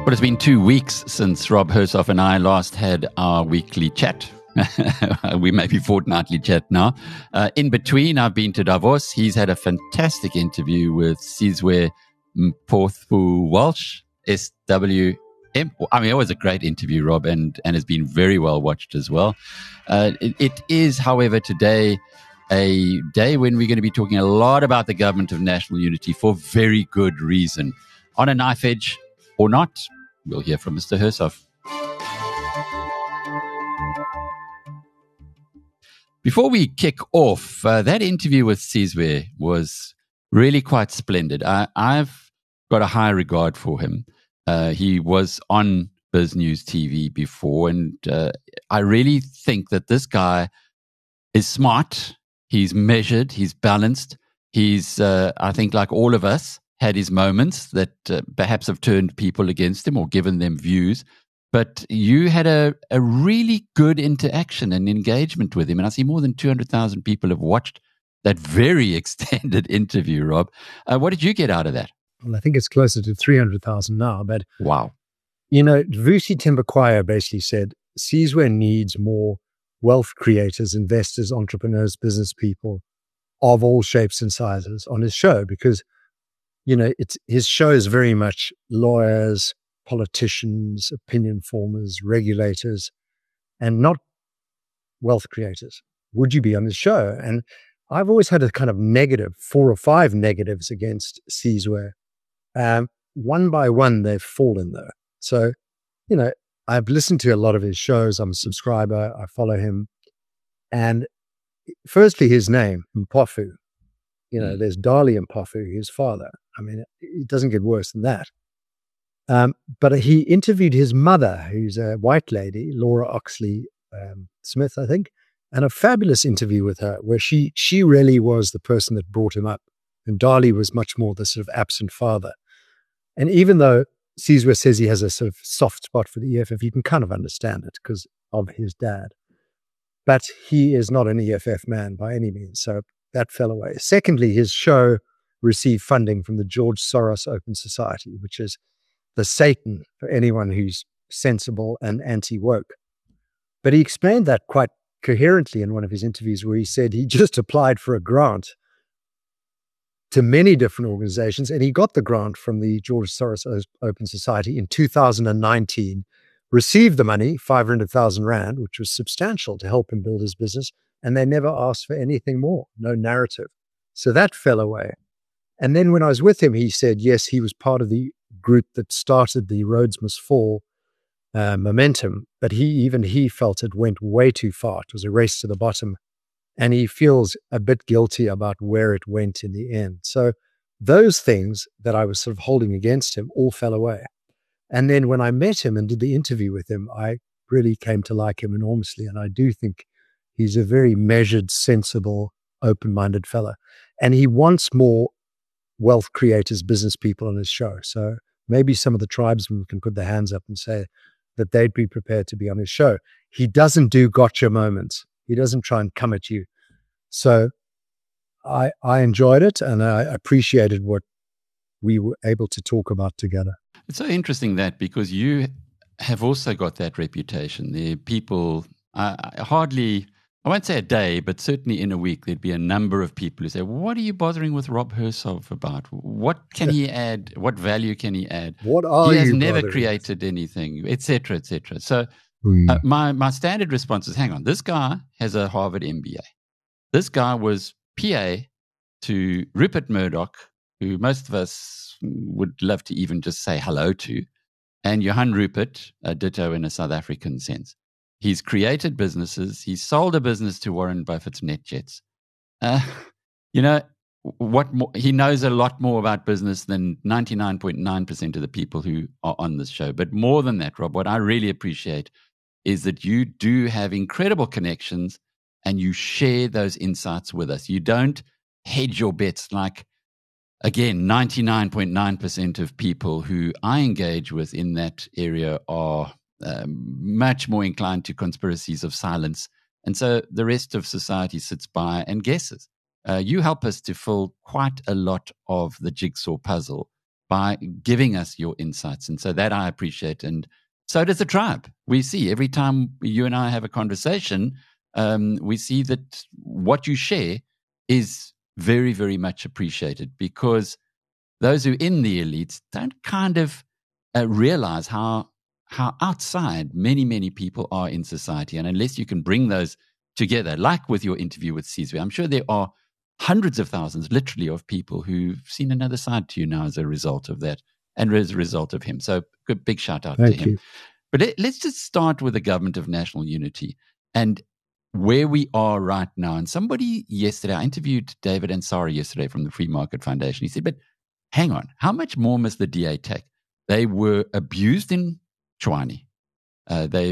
Well, it's been 2 weeks since Rob Hersoff and I last had our weekly chat. We may be fortnightly chat now. In between, I've been to Davos. He's had a fantastic interview with Sizwe Mpofu-Walsh, SWM. I mean, it was a great interview, Rob, and has been very well watched as well. It is, however, today a day when we're going to be talking a lot about the Government of National Unity for very good reason. On a knife edge or not, we'll hear from Mr. Hersoff. Before we kick off, that interview with Sizwe was really quite splendid. I've got a high regard for him. He was on Biz News TV before, and I really think that this guy is smart. He's measured. He's balanced. He's, I think, like all of us, had his moments that perhaps have turned people against him or given them views. But you had a really good interaction and engagement with him. And I see more than 200,000 people have watched that very extended interview, Rob. What did you get out of that? Well, I think it's closer to 300,000 now. But, wow. You know, Vusi Thembekwayo basically said, Sizwe needs more wealth creators, investors, entrepreneurs, business people of all shapes and sizes on his show because, you know, his show is very much lawyers, politicians, opinion formers, regulators, and not wealth creators. Would you be on his show? And I've always had a kind of negative, 4 or 5 negatives against Sizwe. One by one, they've fallen though. So, you know, I've listened to a lot of his shows. I'm a subscriber. I follow him. And firstly, his name, Mpofu. You know, there's Dali Mpofu, his father. I mean, it doesn't get worse than that. But he interviewed his mother, who's a white lady, Laura Oxley Smith, I think, and a fabulous interview with her where she really was the person that brought him up. And Dali was much more the sort of absent father. And even though Sizwe says he has a sort of soft spot for the EFF, you can kind of understand it because of his dad. But he is not an EFF man by any means. So that fell away. Secondly, his show received funding from the George Soros Open Society, which is the Satan for anyone who's sensible and anti-woke. But he explained that quite coherently in one of his interviews where he said he just applied for a grant to many different organizations, and he got the grant from the George Soros Open Society in 2019, received the money, 500,000 Rand, which was substantial to help him build his business, and they never asked for anything more, no narrative. So that fell away. And then when I was with him, he said, yes, he was part of the group that started the Rhodes Must Fall momentum, but he felt it went way too far. It was a race to the bottom. And he feels a bit guilty about where it went in the end. So those things that I was sort of holding against him all fell away. And then when I met him and did the interview with him, I really came to like him enormously. And I do think he's a very measured, sensible, open-minded fella. And he wants more wealth creators, business people on his show. So maybe some of the tribesmen can put their hands up and say that they'd be prepared to be on his show. He doesn't do gotcha moments. He doesn't try and come at you. So I enjoyed it and I appreciated what we were able to talk about together. It's so interesting that because you have also got that reputation. There are people, hardly, I won't say a day, but certainly in a week, there'd be a number of people who say, what are you bothering with Rob Hersoff about? What can he add? What value can he add? What are he has you never bothering created anything, et cetera, et cetera. So my standard response is, hang on, this guy has a Harvard MBA. This guy was PA to Rupert Murdoch, who most of us would love to even just say hello to, and Johan Rupert, ditto in a South African sense. He's created businesses. He sold a business to Warren Buffett's NetJets. You know, what more, he knows a lot more about business than 99.9% of the people who are on this show. But more than that, Rob, what I really appreciate is that you do have incredible connections and you share those insights with us. You don't hedge your bets like, again, 99.9% of people who I engage with in that area are much more inclined to conspiracies of silence. And so the rest of society sits by and guesses. You help us to fill quite a lot of the jigsaw puzzle by giving us your insights. And so that I appreciate. And so does the tribe. We see every time you and I have a conversation, we see that what you share is very, very much appreciated, because those who are in the elites don't kind of realize how outside many, many people are in society. And unless you can bring those together, like with your interview with Sizwe, I'm sure there are hundreds of thousands, literally, of people who've seen another side to you now as a result of that and as a result of him. So good, big shout out to him. But let's just start with the Government of National Unity and where we are right now. And somebody yesterday, I interviewed David Ansari yesterday from the Free Market Foundation. He said, but hang on, how much more must the DA take? They were abused in Tshwane. The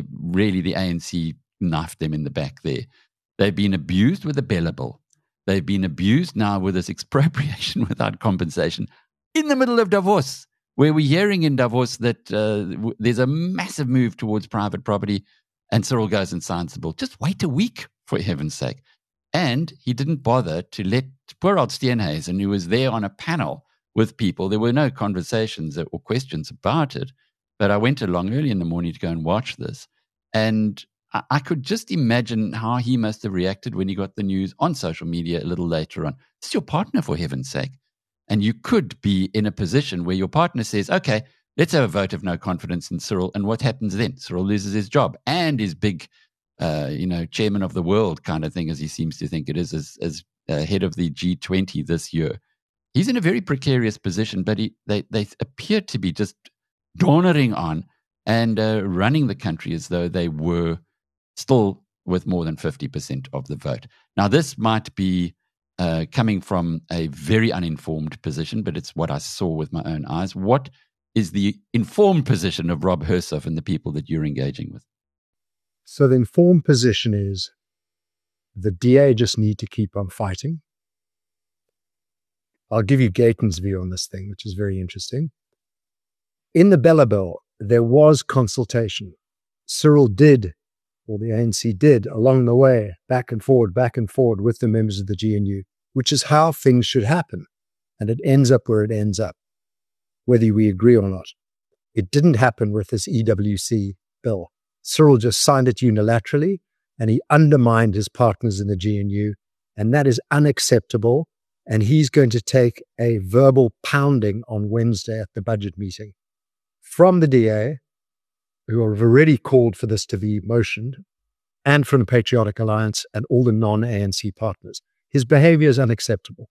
ANC knifed them in the back there. They've been abused with the Bella Bill. They've been abused now with this expropriation without compensation in the middle of Davos, where we're hearing in Davos that there's a massive move towards private property, and Cyril goes and signs the bill. Just wait a week, for heaven's sake. And he didn't bother to let poor old Steenhuisen, who was there on a panel with people, there were no conversations or questions about it, but I went along early in the morning to go and watch this, and I could just imagine how he must have reacted when he got the news on social media a little later on. This is your partner, for heaven's sake. And you could be in a position where your partner says, okay, let's have a vote of no confidence in Cyril. And what happens then? Cyril loses his job and his big, chairman of the world kind of thing, as he seems to think it is, as head of the G20 this year. He's in a very precarious position, but they appear to be just dawning on and running the country as though they were still with more than 50% of the vote. Now, this might be coming from a very uninformed position, but it's what I saw with my own eyes. What is the informed position of Rob Hersov and the people that you're engaging with? So the informed position is the DA just need to keep on fighting. I'll give you Gayton's view on this thing, which is very interesting. In the Bella Bill, there was consultation. Cyril did, or the ANC did, along the way, back and forward with the members of the GNU, which is how things should happen. And it ends up where it ends up, whether we agree or not. It didn't happen with this EWC bill. Cyril just signed it unilaterally, and he undermined his partners in the GNU, and that is unacceptable. And he's going to take a verbal pounding on Wednesday at the budget meeting from the DA, who have already called for this to be motioned, and from the Patriotic Alliance and all the non-ANC partners. His behavior is unacceptable.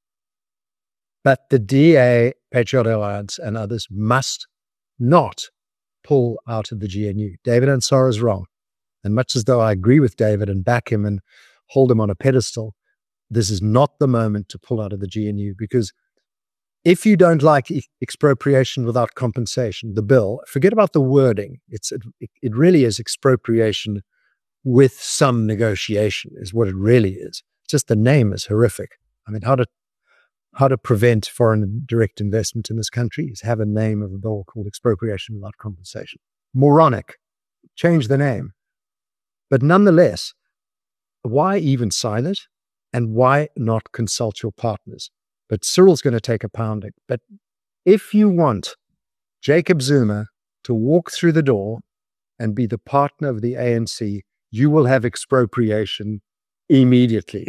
But the DA, Patriotic Alliance, and others must not pull out of the GNU. David Ansari is wrong. And much as though I agree with David and back him and hold him on a pedestal, this is not the moment to pull out of the GNU, because if you don't like expropriation without compensation, the bill, forget about the wording. It really is expropriation with some negotiation is what it really is. Just the name is horrific. I mean, how to prevent foreign direct investment in this country is have a name of a bill called expropriation without compensation. Moronic. Change the name. But nonetheless, why even sign it? And why not consult your partners? But Cyril's going to take a pounding. But if you want Jacob Zuma to walk through the door and be the partner of the ANC, you will have expropriation immediately.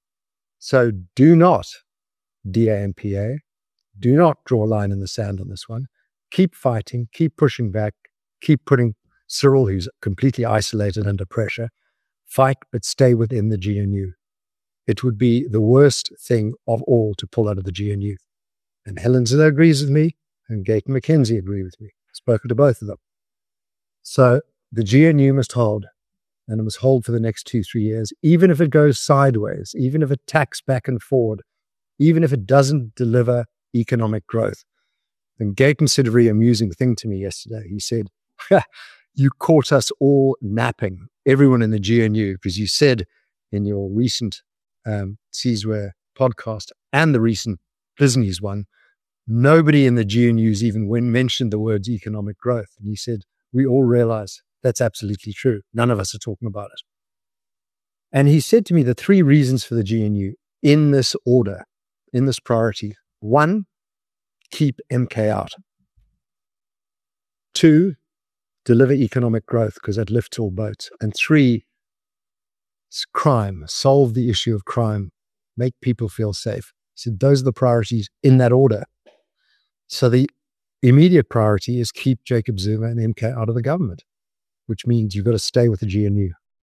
So do not, DA and PA, do not draw a line in the sand on this one. Keep fighting, keep pushing back, keep putting Cyril, who's completely isolated, under pressure. Fight, but stay within the GNU. It would be the worst thing of all to pull out of the GNU. And Helen Zille agrees with me, and Gayton McKenzie agree with me. I've spoken to both of them. So the GNU must hold, and it must hold for the next 2-3 years, even if it goes sideways, even if it tacks back and forward, even if it doesn't deliver economic growth. And Gayton said a very amusing thing to me yesterday. He said, you caught us all napping, everyone in the GNU, because you said in your recent Sizwe podcast and the recent Disney's one, nobody in the GNU's even mentioned the words economic growth. And he said, we all realize that's absolutely true. None of us are talking about it. And he said to me the 3 reasons for the GNU in this order, in this priority. 1, keep MK out. 2, deliver economic growth because that lifts all boats. And 3, crime, solve the issue of crime, make people feel safe. So those are the priorities in that order. So the immediate priority is keep Jacob Zuma and MK out of the government, which means you've got to stay with the GNU.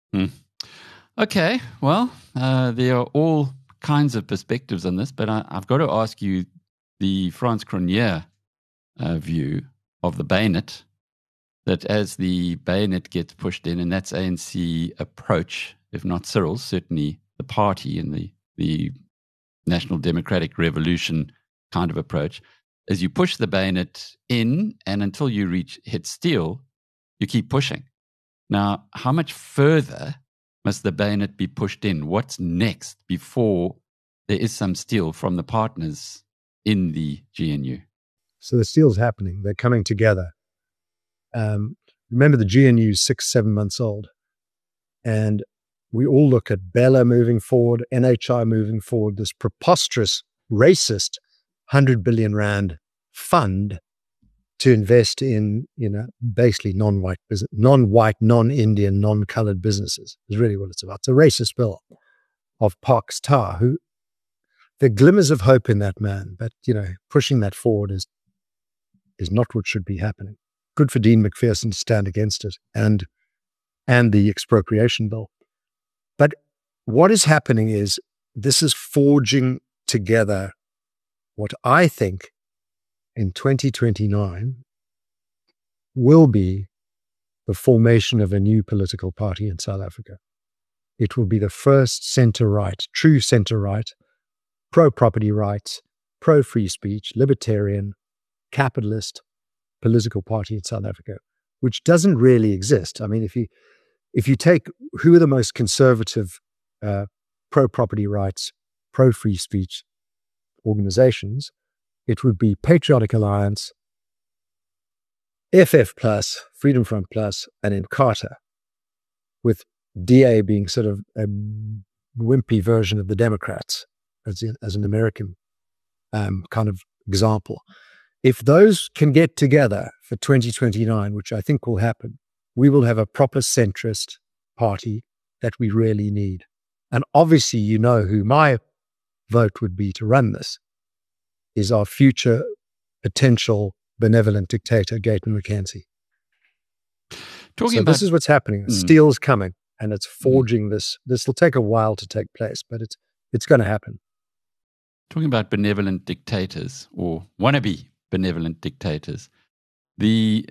Okay, well, there are all kinds of perspectives on this, but I've got to ask you the Frans Cronje view of the bayonet, that as the bayonet gets pushed in, and that's ANC approach, if not Cyril's, certainly the party and the National Democratic Revolution kind of approach, as you push the bayonet in and until you hit steel, you keep pushing. Now, how much further must the bayonet be pushed in? What's next before there is some steel from the partners in the GNU? So the steel's happening. They're coming together. Remember, the GNU is 6-7 months old. And we all look at Bella moving forward, NHI moving forward, this preposterous, racist 100 billion rand fund to invest in, basically non-white, non-Indian, non-colored businesses is really what it's about. It's a racist bill of Parks Tar, who there are glimmers of hope in that man, but, pushing that forward is not what should be happening. Good for Dean McPherson to stand against it and the expropriation bill. But what is happening is this is forging together what I think in 2029 will be the formation of a new political party in South Africa. It will be the first center-right, true center-right, pro-property rights, pro-free speech, libertarian, capitalist political party in South Africa, which doesn't really exist. I mean, if you take who are the most conservative pro-property rights, pro-free speech organizations, it would be Patriotic Alliance, FF Plus, Freedom Front Plus, and Inkatha, with DA being sort of a wimpy version of the Democrats, as an American kind of example. If those can get together for 2029, which I think will happen, we will have a proper centrist party that we really need. And obviously, who my vote would be to run this is our future potential benevolent dictator, Gayton McKenzie. This is what's happening. Steel's coming, and it's forging this. This will take a while to take place, but it's going to happen. Talking about benevolent dictators or wannabe benevolent dictators, the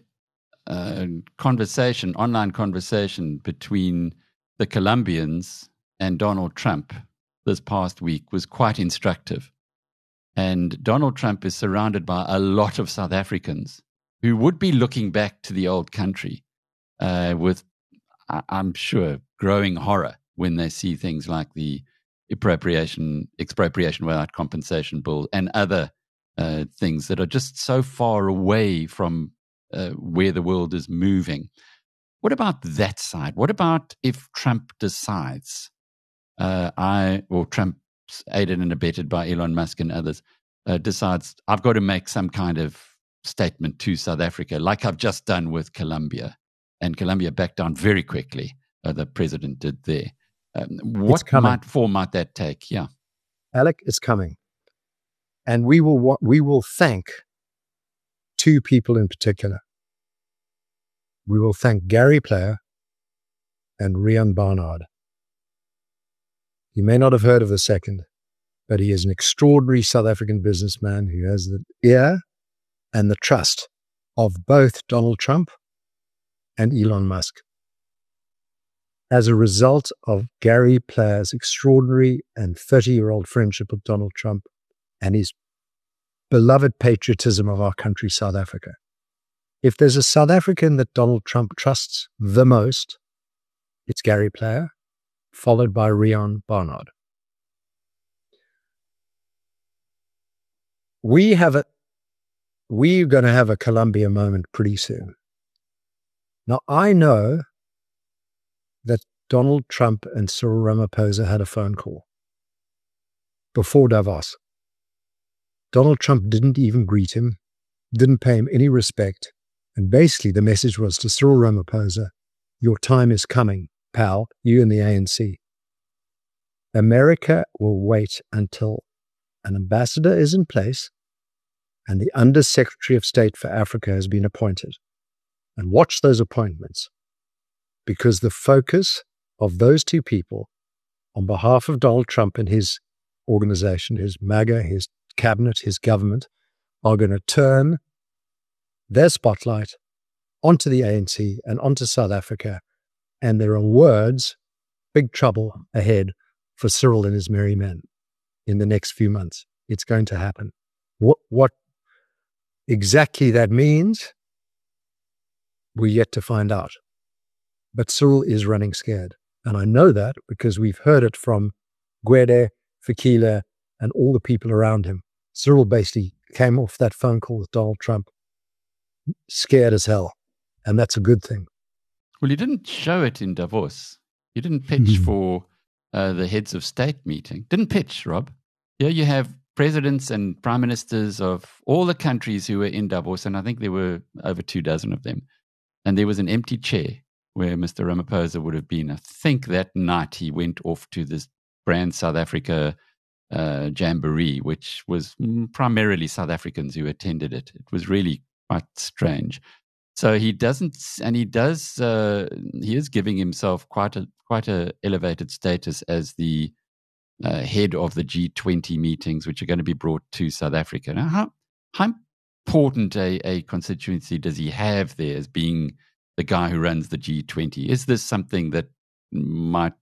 online conversation between the Colombians and Donald Trump this past week was quite instructive. And Donald Trump is surrounded by a lot of South Africans who would be looking back to the old country with, I'm sure, growing horror when they see things like the expropriation without compensation bill and other things that are just so far away from where the world is moving. What about that side? What about if Trump decides, Trump, aided and abetted by Elon Musk and others, decides I've got to make some kind of statement to South Africa, like I've just done with Colombia, and Colombia backed down very quickly. The president did there. What form might that take? Yeah, Alec, it's coming, and we will thank two people in particular. We will thank Gary Player and Riaan Barnard. You may not have heard of the second, but he is an extraordinary South African businessman who has the ear and the trust of both Donald Trump and Elon Musk. As a result of Gary Player's extraordinary and 30-year-old friendship with Donald Trump and his beloved patriotism of our country, South Africa. If there's a South African that Donald Trump trusts the most, it's Gary Player, followed by Riaan Barnard. We're going to have a Colombia moment pretty soon. Now, I know that Donald Trump and Cyril Ramaphosa had a phone call before Davos. Donald Trump didn't even greet him, didn't pay him any respect. And basically the message was to Cyril Ramaphosa, your time is coming, pal, you and the ANC. America will wait until an ambassador is in place and the Undersecretary of State for Africa has been appointed. And watch those appointments, because the focus of those two people on behalf of Donald Trump and his organization, his MAGA, his cabinet, his government, are going to turn their spotlight onto the ANC and onto South Africa. And there are words, big trouble ahead for Cyril and his merry men in the next few months. It's going to happen. What exactly that means, we're yet to find out. But Cyril is running scared. And I know that because we've heard it from Gwede, Fikile, and all the people around him. Cyril basically came off that phone call with Donald Trump scared as hell. And that's a good thing. Well, he didn't show it in Davos. He didn't pitch for the heads of state meeting. Didn't pitch, Rob. Here you have presidents and prime ministers of all the countries who were in Davos, and I think there were over 24 of them. And there was an empty chair where Mr. Ramaphosa would have been. I think that night he went off to this Brand South Africa jamboree, which was primarily South Africans who attended it. It was really quite strange. So he doesn't, and he does. He is giving himself quite a elevated status as the head of the G20 meetings, which are going to be brought to South Africa. Now, how important a constituency does he have there as being the guy who runs the G20? Is this something that might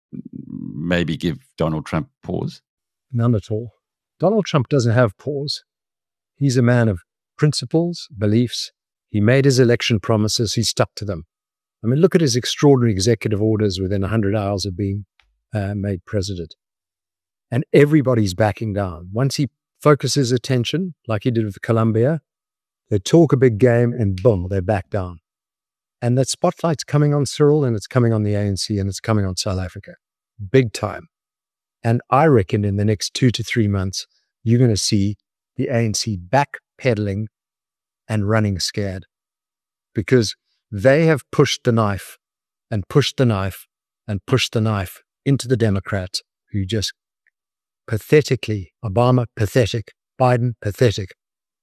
maybe give Donald Trump pause? None at all. Donald Trump doesn't have pause. He's a man of principles, beliefs. He made his election promises. He stuck to them. I mean, look at his extraordinary executive orders within 100 hours of being made president. And everybody's backing down. Once he focuses attention, like he did with Colombia, they talk a big game and boom, they back down. And that spotlight's coming on Cyril and it's coming on the ANC and it's coming on South Africa. Big time. And I reckon in the next 2 to 3 months, you're going to see the ANC backpedaling and running scared, because they have pushed the knife and pushed the knife and pushed the knife into the Democrats, who just pathetically, Obama pathetic, Biden pathetic.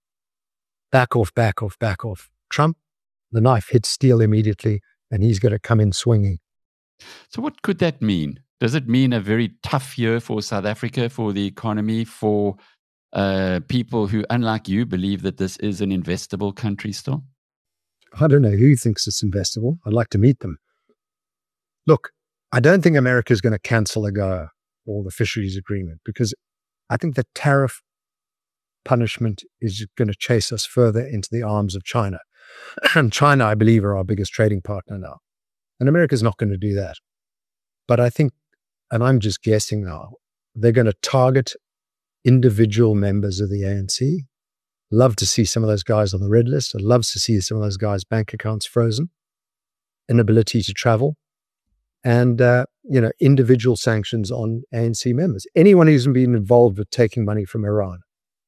Back off, back off, back off. Trump, the knife hits steel immediately and he's going to come in swinging. So what could that mean? Does it mean a very tough year for South Africa, for the economy, for people who, unlike you, believe that this is an investable country still? I don't know who thinks it's investable. I'd like to meet them. Look, I don't think America is going to cancel AGOA or the fisheries agreement, because I think the tariff punishment is going to chase us further into the arms of China. And China, I believe, are our biggest trading partner now. And America's not going to do that. But I think, and I'm just guessing now, they're going to target individual members of the ANC. Love to see some of those guys on the red list. I'd love to see some of those guys' bank accounts frozen, inability to travel, and individual sanctions on ANC members. Anyone who's been involved with taking money from Iran,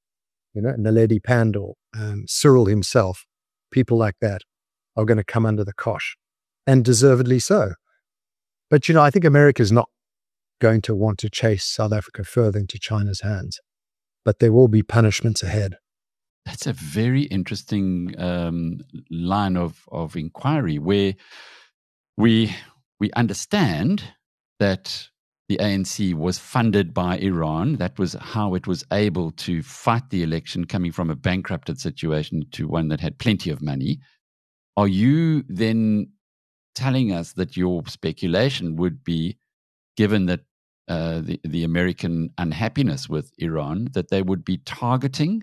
Naledi Pandor, Cyril himself, people like that are going to come under the cosh, and deservedly so. But, I think America's not going to want to chase South Africa further into China's hands, but there will be punishments ahead. That's a very interesting line of inquiry, where we understand that the ANC was funded by Iran. That was how it was able to fight the election, coming from a bankrupted situation to one that had plenty of money. Are you then telling us that your speculation would be, given that the American unhappiness with Iran, that they would be targeting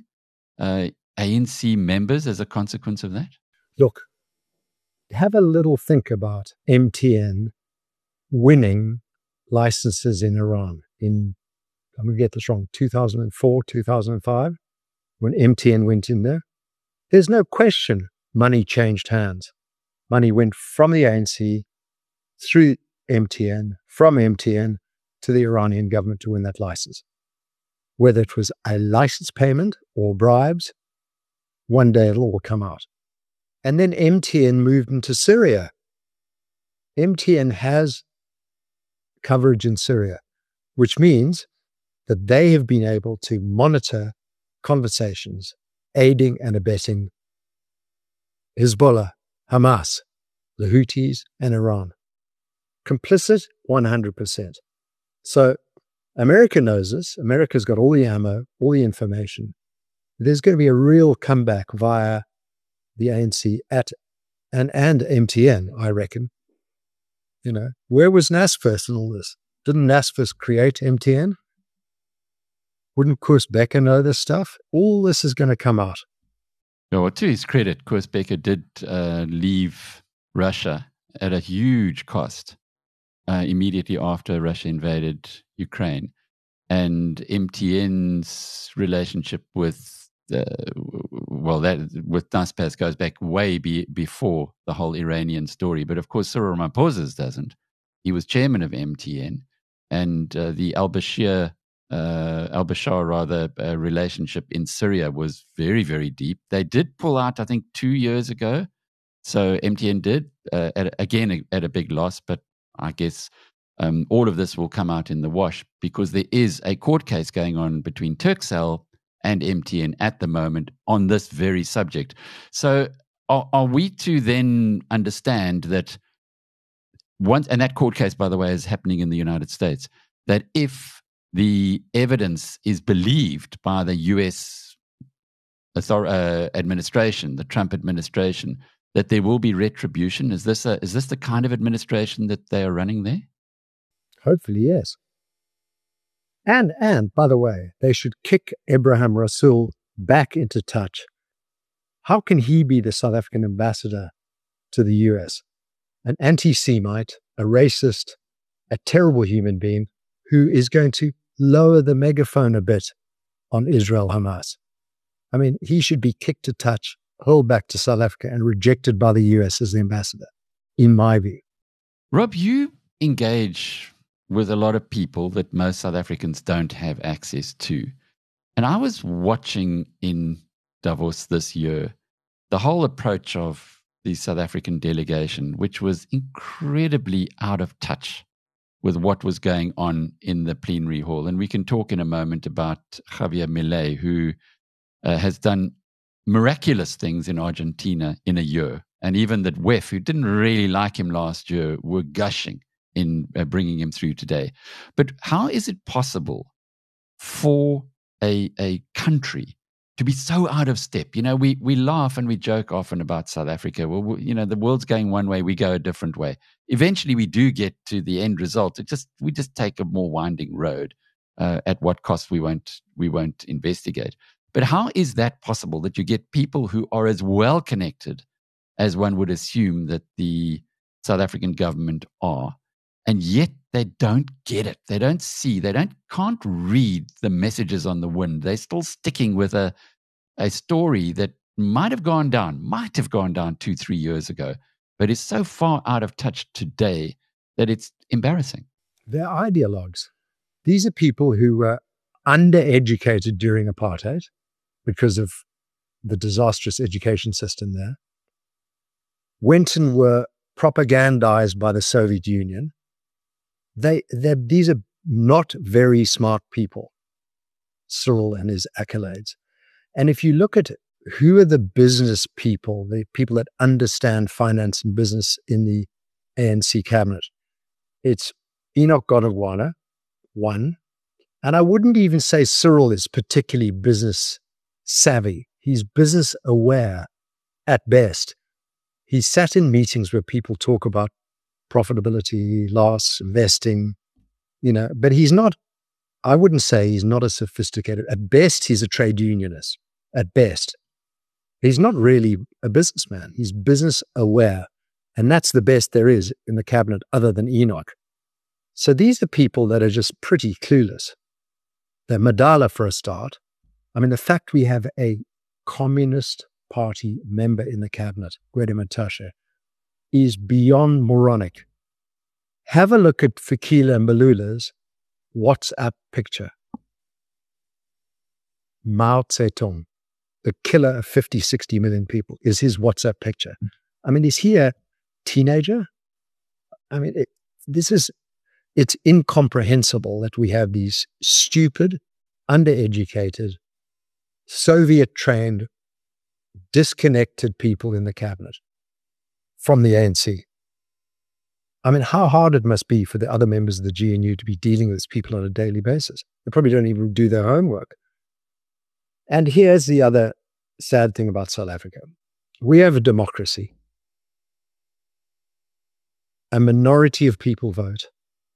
ANC members as a consequence of that? Look, have a little think about MTN winning licenses in Iran in, I'm going to get this wrong, 2004, 2005, when MTN went in there. There's no question money changed hands. Money went from the ANC through MTN, from MTN to the Iranian government to win that license. whether it was a license payment or bribes, one day it'll all come out. And then MTN moved into Syria. MTN has coverage in Syria, which means that they have been able to monitor conversations, aiding and abetting Hezbollah, Hamas, the Houthis, and Iran. Complicit 100%. So America knows this. America's got all the ammo, all the information. There's going to be a real comeback via the ANC and MTN, I reckon. You know, where was Naspers in all this? Didn't Naspers create MTN? Wouldn't Koos Bekker know this stuff? All this is going to come out. Well, to his credit, Koos Bekker did leave Russia at a huge cost immediately after Russia invaded Ukraine. And MTN's relationship with Naspers goes back way before the whole Iranian story. But of course, Cyril Ramaphosa's doesn't. He was chairman of MTN, and the al-Bashir relationship in Syria was very, very deep. They did pull out, I think, 2 years ago. So MTN did, at a big loss, but I guess all of this will come out in the wash because there is a court case going on between Turkcell and MTN at the moment on this very subject. So are we to then understand that and that court case, by the way, is happening in the United States, that if the evidence is believed by the U.S. administration, the Trump administration, that there will be retribution? Is this the kind of administration that they are running there? Hopefully, yes. And by the way, they should kick Ebrahim Rasool back into touch. How can he be the South African ambassador to the U.S.? An anti-Semite, a racist, a terrible human being who is going to lower the megaphone a bit on Israel-Hamas. I mean, he should be kicked to touch, hurled back to South Africa and rejected by the US as the ambassador, in my view. Rob, you engage with a lot of people that most South Africans don't have access to. And I was watching in Davos this year the whole approach of the South African delegation, which was incredibly out of touch with what was going on in the plenary hall. And we can talk in a moment about Javier Milei, who has done miraculous things in Argentina in a year. And even that WEF, who didn't really like him last year, were gushing in bringing him through today. But how is it possible for a country to be so out of step? You know, we laugh and we joke often about South Africa. Well, you know, the world's going one way, we go a different way. Eventually, we do get to the end result. We just take a more winding road. At what cost we won't investigate. But how is that possible that you get people who are as well connected as one would assume that the South African government are, and yet they don't get it? They don't see, can't read the messages on the wind. They're still sticking with a story that might have gone down 2-3 years ago, but is so far out of touch today that it's embarrassing. They're ideologues. These are people who were undereducated during apartheid because of the disastrous education system there, went and were propagandized by the Soviet Union. These are not very smart people, Cyril and his accolades. And if you look at who are the business people, the people that understand finance and business in the ANC cabinet, it's Enoch Godongwana, one. And I wouldn't even say Cyril is particularly business savvy. He's business aware at best. He sat in meetings where people talk about profitability, loss, investing, but he's not, I wouldn't say he's not as sophisticated. At best, he's a trade unionist. At best. He's not really a businessman. He's business aware. And that's the best there is in the cabinet other than Enoch. So these are people that are just pretty clueless. They're Madala for a start. I mean, the fact we have a Communist Party member in the cabinet, Gwede Mantashe, is beyond moronic. Have a look at Fikile Mbalula's WhatsApp picture. Mao Zedong, the killer of 50, 60 million people, is his WhatsApp picture. I mean, is he a teenager? I mean, it's incomprehensible that we have these stupid, undereducated, Soviet-trained, disconnected people in the cabinet from the ANC. I mean, how hard it must be for the other members of the GNU to be dealing with these people on a daily basis. They probably don't even do their homework. And here's the other sad thing about South Africa. We have a democracy. A minority of people vote.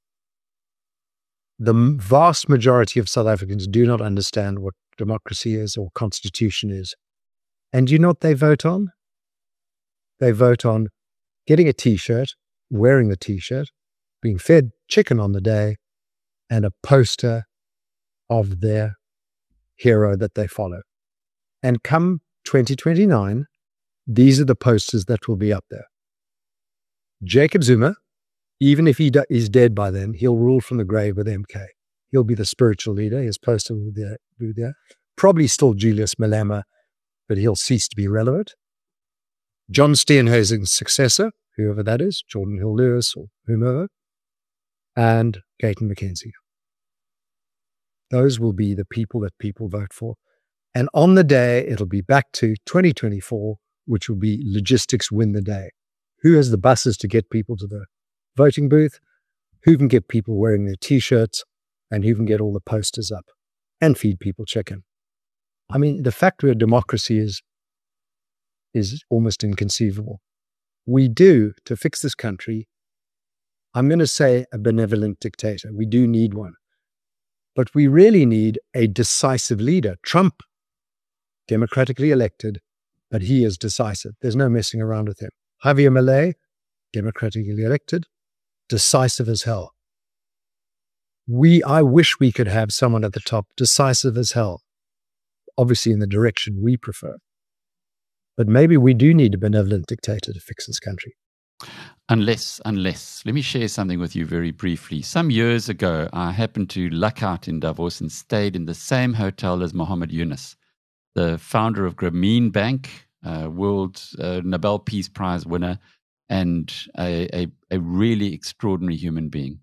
The vast majority of South Africans do not understand what democracy is or constitution is. And do you know what they vote on? They vote on getting a T-shirt, wearing the T-shirt, being fed chicken on the day, and a poster of their hero that they follow. And come 2029, these are the posters that will be up there. Jacob Zuma, even if he is dead by then, he'll rule from the grave with MK. He'll be the spiritual leader. His poster will be there. Probably still Julius Malema, but he'll cease to be relevant. John Steenhuisen's successor, whoever that is, Jordan Hill-Lewis or whomever, and Gayton McKenzie. Those will be the people that people vote for. And on the day, it'll be back to 2024, which will be logistics win the day. Who has the buses to get people to the voting booth? Who can get people wearing their T-shirts? And who can get all the posters up and feed people chicken? I mean, the fact we're a democracy is almost inconceivable. We do, to fix this country, I'm going to say a benevolent dictator. We do need one. But we really need a decisive leader. Trump, democratically elected, but he is decisive. There's no messing around with him. Javier Milei, democratically elected, decisive as hell. I wish we could have someone at the top, decisive as hell, obviously in the direction we prefer. But maybe we do need a benevolent dictator to fix this country. Unless, let me share something with you very briefly. Some years ago, I happened to luck out in Davos and stayed in the same hotel as Muhammad Yunus, the founder of Grameen Bank, World Nobel Peace Prize winner, and a really extraordinary human being.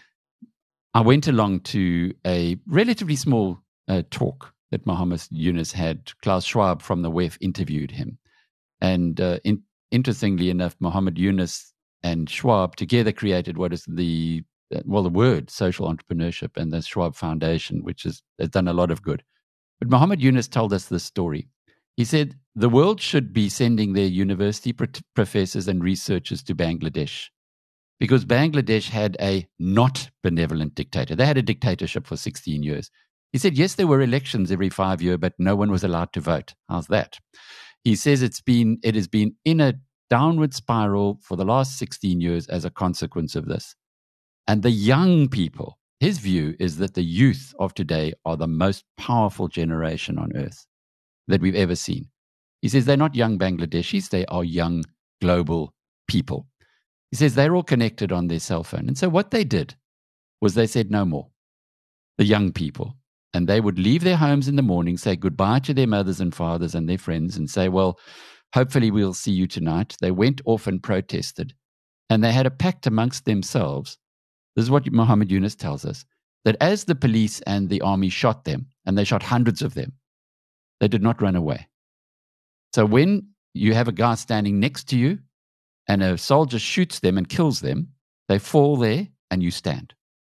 I went along to a relatively small talk that Muhammad Yunus had. Klaus Schwab from the WEF interviewed him. And interestingly enough, Muhammad Yunus and Schwab together created what is the word social entrepreneurship and the Schwab Foundation, which has done a lot of good. But Muhammad Yunus told us this story. He said, the world should be sending their university professors and researchers to Bangladesh because Bangladesh had a not benevolent dictator. They had a dictatorship for 16 years. He said, yes, there were elections every 5 years, but no one was allowed to vote. How's that? He says it has been in a downward spiral for the last 16 years as a consequence of this. And the young people, his view is that the youth of today are the most powerful generation on earth that we've ever seen. He says they're not young Bangladeshis, they are young global people. He says they're all connected on their cell phone. And so what they did was they said no more, the young people. And they would leave their homes in the morning, say goodbye to their mothers and fathers and their friends and say, well, hopefully we'll see you tonight. They went off and protested. And they had a pact amongst themselves. This is what Muhammad Yunus tells us, that as the police and the army shot them, and they shot hundreds of them, they did not run away. So when you have a guy standing next to you and a soldier shoots them and kills them, they fall there and you stand.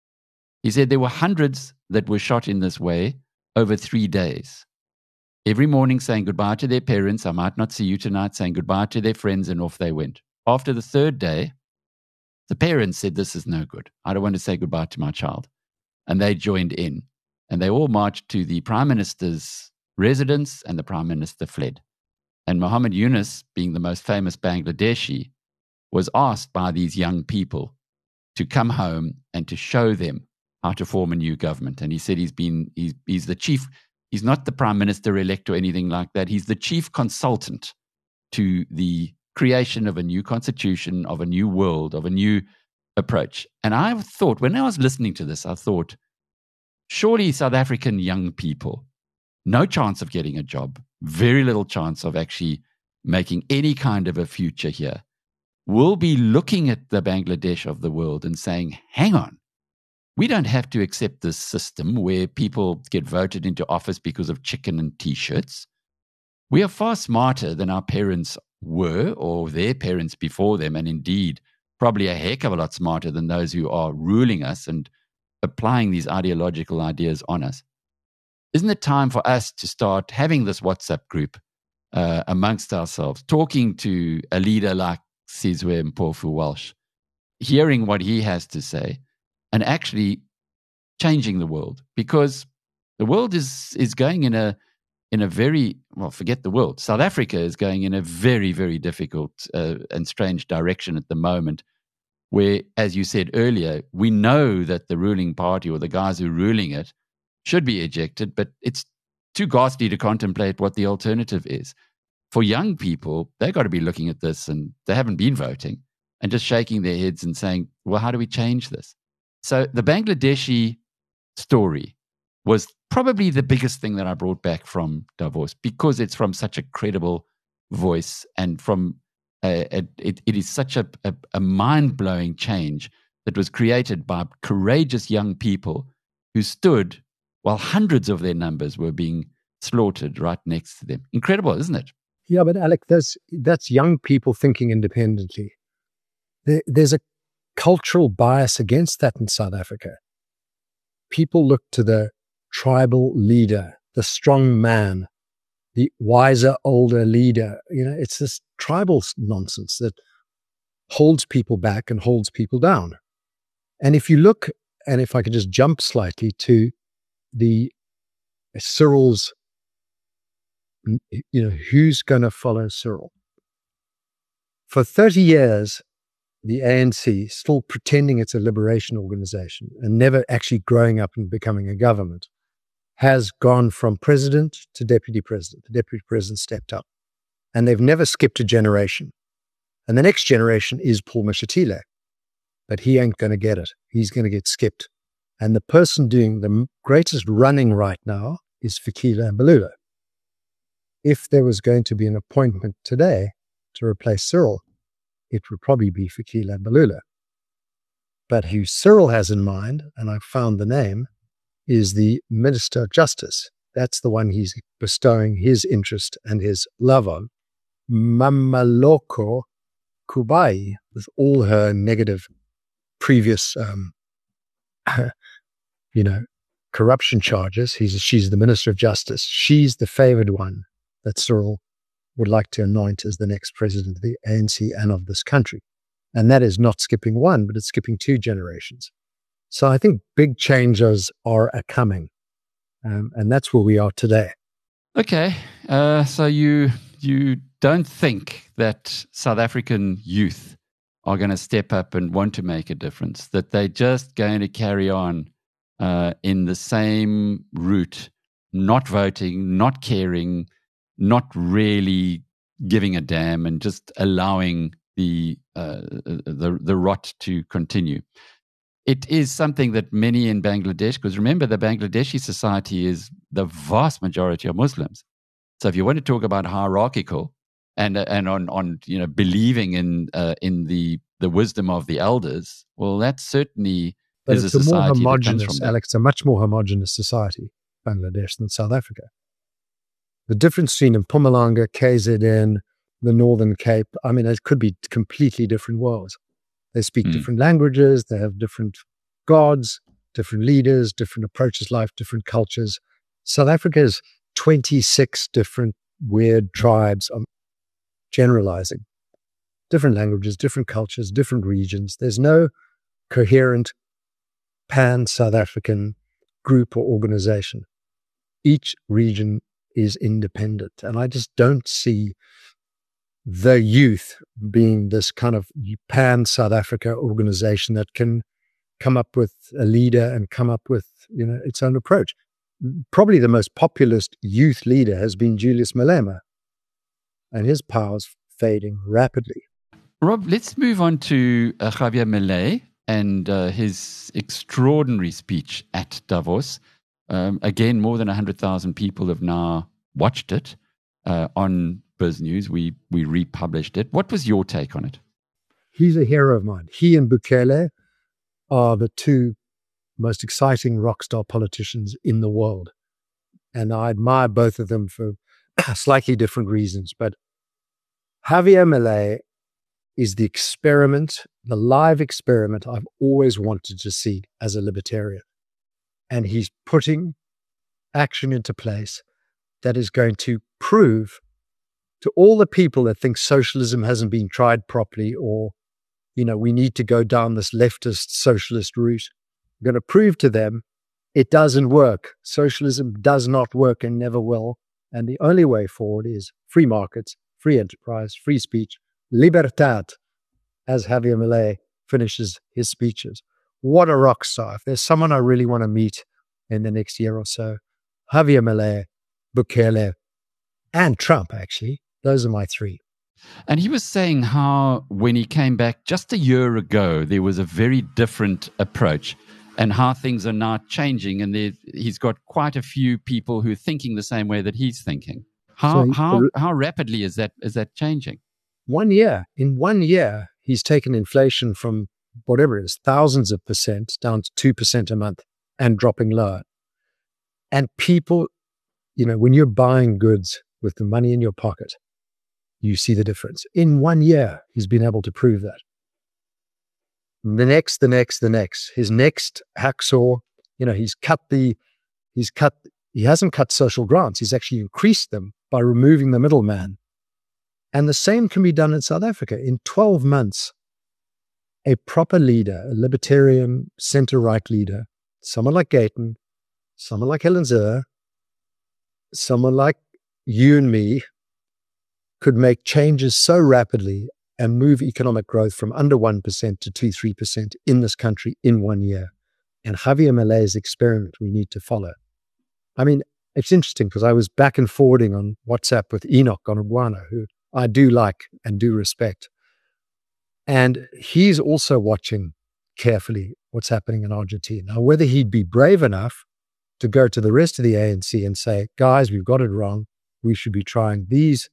He said there were hundreds that were shot in this way over 3 days. Every morning saying goodbye to their parents, I might not see you tonight, saying goodbye to their friends, and off they went. After the third day, the parents said, this is no good. I don't want to say goodbye to my child. And they joined in. And they all marched to the Prime Minister's residence, and the Prime Minister fled. And Muhammad Yunus, being the most famous Bangladeshi, was asked by these young people to come home and to show them how to form a new government. And he said he's the chief, he's not the Prime Minister-elect or anything like that. He's the chief consultant to the creation of a new constitution, of a new world, of a new approach. And I thought, when I was listening to this, I thought, surely South African young people no chance of getting a job, very little chance of actually making any kind of a future here, will be looking at the Bangladesh of the world and saying, hang on, we don't have to accept this system where people get voted into office because of chicken and T-shirts. We are far smarter than our parents were or their parents before them, and indeed probably a heck of a lot smarter than those who are ruling us and applying these ideological ideas on us. Isn't it time for us to start having this WhatsApp group amongst ourselves, talking to a leader like Sizwe Mpofu-Walsh, hearing what he has to say, and actually changing the world? Because the world is going in a very, well, forget the world. South Africa is going in a very, very difficult and strange direction at the moment, where, as you said earlier, we know that the ruling party or the guys who are ruling it should be ejected, but it's too ghastly to contemplate what the alternative is. For young people, they've got to be looking at this, and they haven't been voting, and just shaking their heads and saying, well, how do we change this? So the Bangladeshi story was probably the biggest thing that I brought back from Davos, because it's from such a credible voice, and from it is such a mind-blowing change that was created by courageous young people who stood while hundreds of their numbers were being slaughtered right next to them. Incredible, isn't it? Yeah, but Alec, that's young people thinking independently. There's a cultural bias against that in South Africa. People look to the tribal leader, the strong man, the wiser, older leader. It's this tribal nonsense that holds people back and holds people down. And if you look, and if I could just jump slightly to the Cyril's, who's going to follow Cyril? For 30 years, the ANC, still pretending it's a liberation organization and never actually growing up and becoming a government, has gone from president to deputy president. The deputy president stepped up, and they've never skipped a generation. And the next generation is Paul Mashatile, but he ain't going to get it. He's going to get skipped. And the person doing the greatest running right now is Fikile Mbalula. If there was going to be an appointment today to replace Cyril, it would probably be Fikile Mbalula. But who Cyril has in mind, and I found the name, is the Minister of Justice. That's the one he's bestowing his interest and his love on. Mamoloko Kubai, with all her negative previous corruption charges. She's the Minister of Justice. She's the favored one that Cyril would like to anoint as the next president of the ANC and of this country. And that is not skipping one, but it's skipping two generations. So I think big changes are coming. And that's where we are today. Okay. So you don't think that South African youth are going to step up and want to make a difference, that they're just going to carry on in the same route, not voting, not caring, not really giving a damn, and just allowing the rot to continue. It is something that many in Bangladesh, because remember, the Bangladeshi society is the vast majority of Muslims. So if you want to talk about hierarchical and on believing in the wisdom of the elders, well, that certainly is a society more homogenous, that comes from that. Alex, it's a much more homogenous society, Bangladesh, than South Africa. The difference between Mpumalanga, KZN, the Northern Cape, it could be completely different worlds. They speak different languages, they have different gods, different leaders, different approaches to life, different cultures. South Africa is 26 different weird tribes. I'm generalizing. Different languages, different cultures, different regions. There's no coherent pan-South African group or organization. Each region is independent. And I just don't see the youth being this kind of pan-South Africa organization that can come up with a leader and come up with, its own approach. Probably the most populist youth leader has been Julius Malema, and his power's fading rapidly. Rob, let's move on to Javier Milei and his extraordinary speech at Davos. Again, more than 100,000 people have now watched it on Biz News. We republished it. What was your take on it? He's a hero of mine. He and Bukele are the two most exciting rock star politicians in the world. And I admire both of them for slightly different reasons. But Javier Milei is the experiment, the live experiment I've always wanted to see as a libertarian. And he's putting action into place that is going to prove to all the people that think socialism hasn't been tried properly, or, we need to go down this leftist socialist route. I'm going to prove to them it doesn't work. Socialism does not work and never will. And the only way forward is free markets, free enterprise, free speech, libertad, as Javier Milei finishes his speeches. What a rock star. If there's someone I really want to meet in the next year or so, Javier Milei, Bukele, and Trump, actually. Those are my three. And he was saying how when he came back just a year ago, there was a very different approach, and how things are now changing. And he's got quite a few people who are thinking the same way that he's thinking. How rapidly is that changing? 1 year. In 1 year, he's taken inflation from whatever it is, thousands of percent down to 2% a month and dropping lower. And people, when you're buying goods with the money in your pocket, you see the difference. In 1 year, he's been able to prove that. The next. His next hacksaw, he hasn't cut social grants. He's actually increased them by removing the middleman. And the same can be done in South Africa. In 12 months, a proper leader, a libertarian center-right leader, someone like Gayton, someone like Helen Zille, someone like you and me, could make changes so rapidly and move economic growth from under 1% to 2-3% in this country in 1 year. And Javier Milei's experiment we need to follow. I mean, it's interesting because I was back and forwarding on WhatsApp with Enoch Godongwana, who I do like and do respect. And he's also watching carefully what's happening in Argentina. Now, whether he'd be brave enough to go to the rest of the ANC and say, guys, we've got it wrong. We should be trying these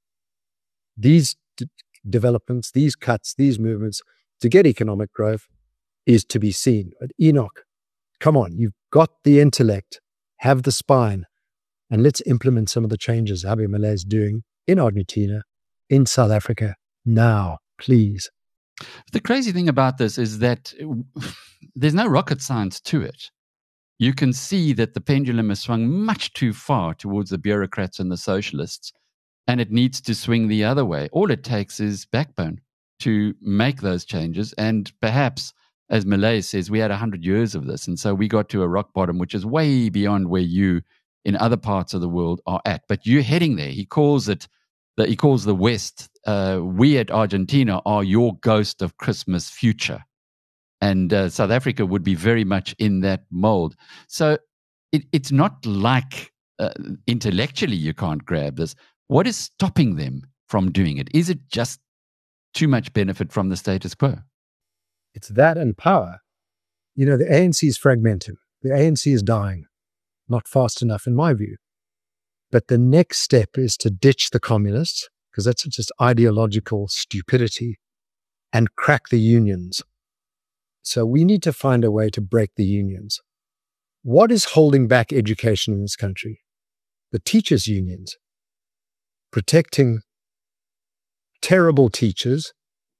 developments, these cuts, these movements to get economic growth is to be seen. But Enoch, come on, you've got the intellect, have the spine, and let's implement some of the changes Javier Milei is doing in Argentina, in South Africa, now, please. The crazy thing about this is that there's no rocket science to it. You can see that the pendulum has swung much too far towards the bureaucrats and the socialists, and it needs to swing the other way. All it takes is backbone to make those changes. And perhaps, as Milei says, we had 100 years of this. And so we got to a rock bottom, which is way beyond where you in other parts of the world are at. But you're heading there. He calls the West, we at Argentina are your ghost of Christmas future. And South Africa would be very much in that mold. So it's not like intellectually you can't grab this. What is stopping them from doing it? Is it just too much benefit from the status quo? It's that and power. The ANC is fragmented. The ANC is dying. Not fast enough, in my view. But the next step is to ditch the communists, because that's just ideological stupidity, and crack the unions. So we need to find a way to break the unions. What is holding back education in this country? The teachers' unions. Protecting terrible teachers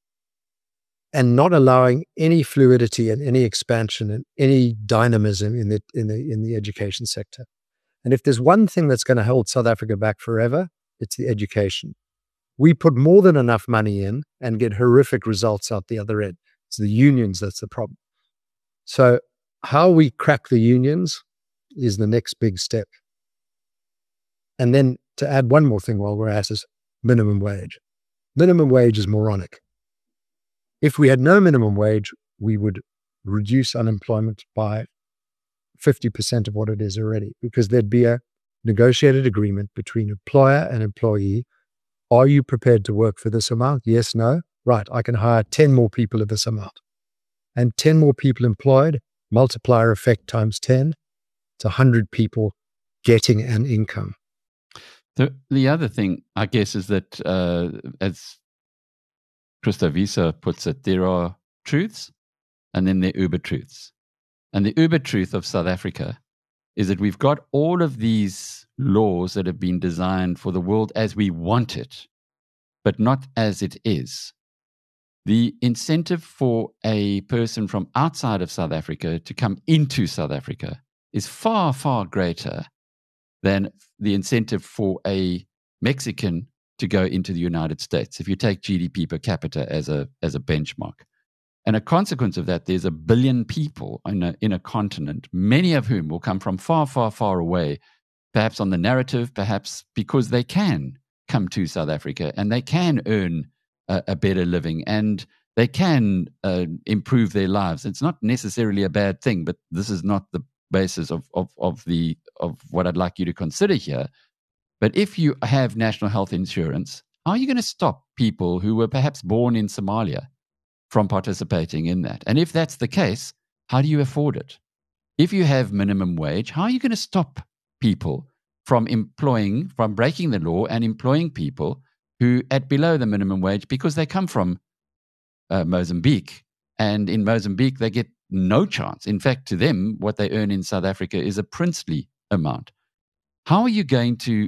and not allowing any fluidity and any expansion and any dynamism in the education sector. And if there's one thing that's going to hold South Africa back forever, it's the education. We put more than enough money in and get horrific results out the other end. It's the unions that's the problem. So how we crack the unions is the next big step. And then to add one more thing while we're at is minimum wage. Minimum wage is moronic. If we had no minimum wage, we would reduce unemployment by 50% of what it is already, because there'd be a negotiated agreement between employer and employee. Are you prepared to work for this amount? Yes, no? Right, I can hire 10 more people of this amount. And 10 more people employed, multiplier effect times 10, to 100 people getting an income. The other thing, I guess, is that as Christo Wiese puts it, there are truths and then there are uber truths. And the uber truth of South Africa is that we've got all of these laws that have been designed for the world as we want it, but not as it is. The incentive for a person from outside of South Africa to come into South Africa is far, far greater than the incentive for a Mexican to go into the United States, if you take GDP per capita as a benchmark. And a consequence of that, there's 1 billion people in a continent, many of whom will come from far, far, far away, perhaps on the narrative, perhaps because they can come to South Africa and they can earn a better living and they can improve their lives. It's not necessarily a bad thing, but this is not the basis of what I'd like you to consider here. But if you have national health insurance, how are you going to stop people who were perhaps born in Somalia from participating in that? And if that's the case, how do you afford it? If you have minimum wage, how are you going to stop people from breaking the law and employing people who at below the minimum wage because they come from Mozambique? And in Mozambique, they get no chance. In fact, to them, what they earn in South Africa is a princely amount. How are you going to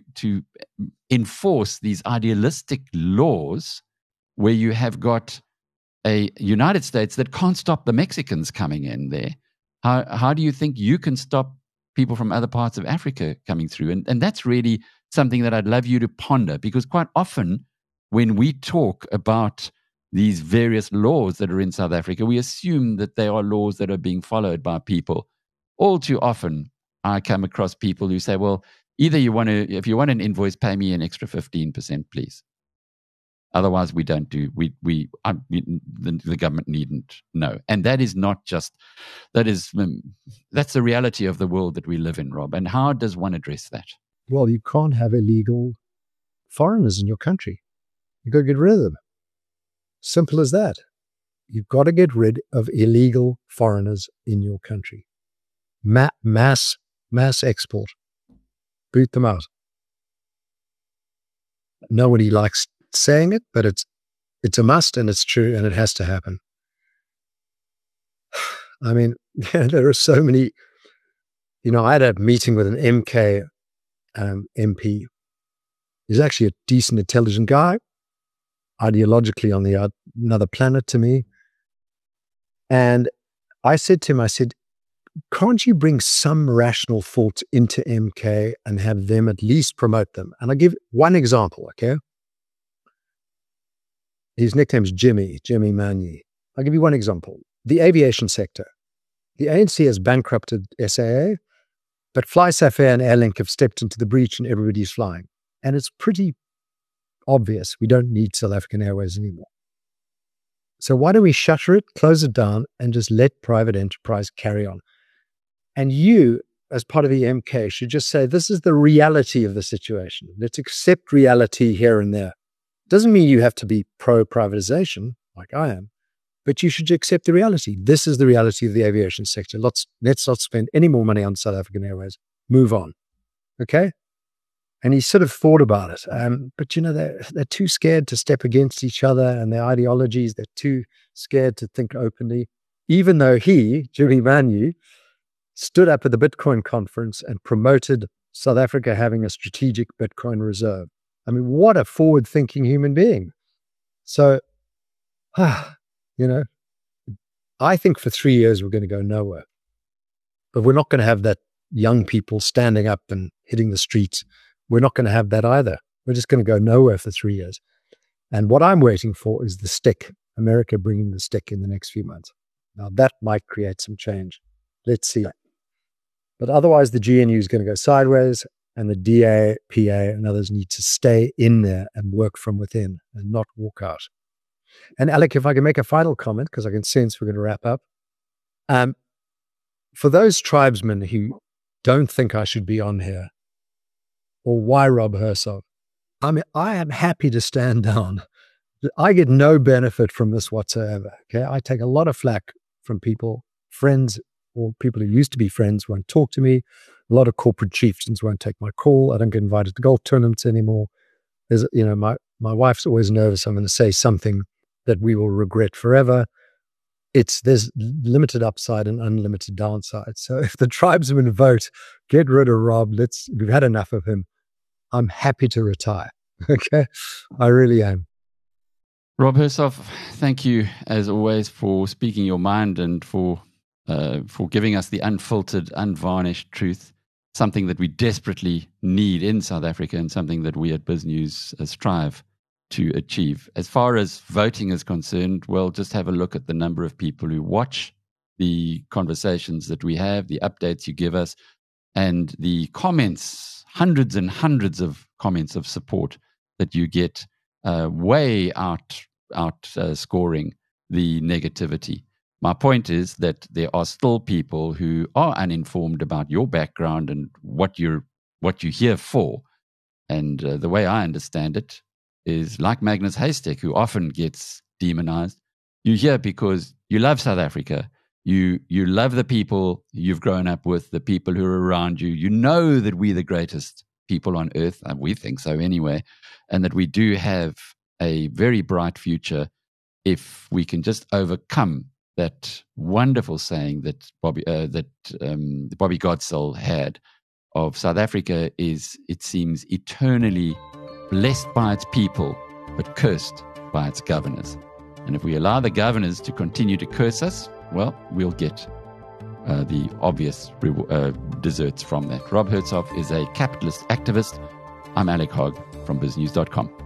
enforce these idealistic laws where you have got a United States that can't stop the Mexicans coming in there? How do you think you can stop people from other parts of Africa coming through? And that's really something that I'd love you to ponder, because quite often when we talk about these various laws that are in South Africa, we assume that they are laws that are being followed by people. All too often, I come across people who say, well, either if you want an invoice, pay me an extra 15%, please. Otherwise, we don't do. The government needn't know, and that is not just. That's the reality of the world that we live in, Rob. And how does one address that? Well, you can't have illegal foreigners in your country. You've got to get rid of them. Simple as that. You've got to get rid of illegal foreigners in your country. Mass export. Boot them out. Nobody likes saying it, but it's a must and it's true and it has to happen. I mean, there are so many. I had a meeting with an MK MP. He's actually a decent, intelligent guy, ideologically on another planet to me. And I said to him, can't you bring some rational thought into MK and have them at least promote them? And I'll give one example, okay? His nickname's Jimmy Manyi. I'll give you one example. The aviation sector. The ANC has bankrupted SAA, but FlySafair and Airlink have stepped into the breach and everybody's flying. And it's pretty obvious we don't need South African Airways anymore. So why don't we shutter it, close it down, and just let private enterprise carry on? And you, as part of the MK, should just say, this is the reality of the situation. Let's accept reality here and there. Doesn't mean you have to be pro-privatization, like I am, but you should accept the reality. This is the reality of the aviation sector. Let's not spend any more money on South African Airways. Move on. Okay? And he sort of thought about it. But, they're too scared to step against each other and their ideologies. They're too scared to think openly. Even though he, Jimmy Manyi, stood up at the Bitcoin conference and promoted South Africa having a strategic Bitcoin reserve. I mean, what a forward-thinking human being. So, I think for 3 years we're going to go nowhere. But we're not going to have that young people standing up and hitting the streets. We're not going to have that either. We're just going to go nowhere for 3 years. And what I'm waiting for is the stick, America bringing the stick in the next few months. Now, that might create some change. Let's see. But otherwise, the GNU is going to go sideways, and the DA, PA, and others need to stay in there and work from within and not walk out. And Alec, if I can make a final comment, because I can sense we're going to wrap up. For those tribesmen who don't think I should be on here, or why Rob Hersov, I mean, I am happy to stand down. I get no benefit from this whatsoever. Okay, I take a lot of flack from people, friends, or people who used to be friends who won't talk to me, A lot of corporate chieftains won't take my call. I don't get invited to golf tournaments anymore. There's, my wife's always nervous I'm going to say something that we will regret forever. There's limited upside and unlimited downside. So if the tribesmen vote, get rid of Rob, we've had enough of him, I'm happy to retire. Okay? I really am. Rob Hersov, thank you as always for speaking your mind and for giving us the unfiltered, unvarnished truth, something that we desperately need in South Africa and something that we at BizNews strive to achieve. As far as voting is concerned, well, just have a look at the number of people who watch the conversations that we have, the updates you give us, and the comments, hundreds and hundreds of comments of support that you get, way outscoring the negativity. My point is that there are still people who are uninformed about your background and what you're here for. And the way I understand it is like Magnus Haystack, who often gets demonized. You're here because you love South Africa. You love the people you've grown up with, the people who are around you. You know that we're the greatest people on earth, and we think so anyway, and that we do have a very bright future if we can just overcome that wonderful saying that Bobby Godsell had of South Africa is, it seems, eternally blessed by its people, but cursed by its governors. And if we allow the governors to continue to curse us, well, we'll get the obvious desserts from that. Rob Hersov is a capitalist activist. I'm Alec Hogg from BizNews.com.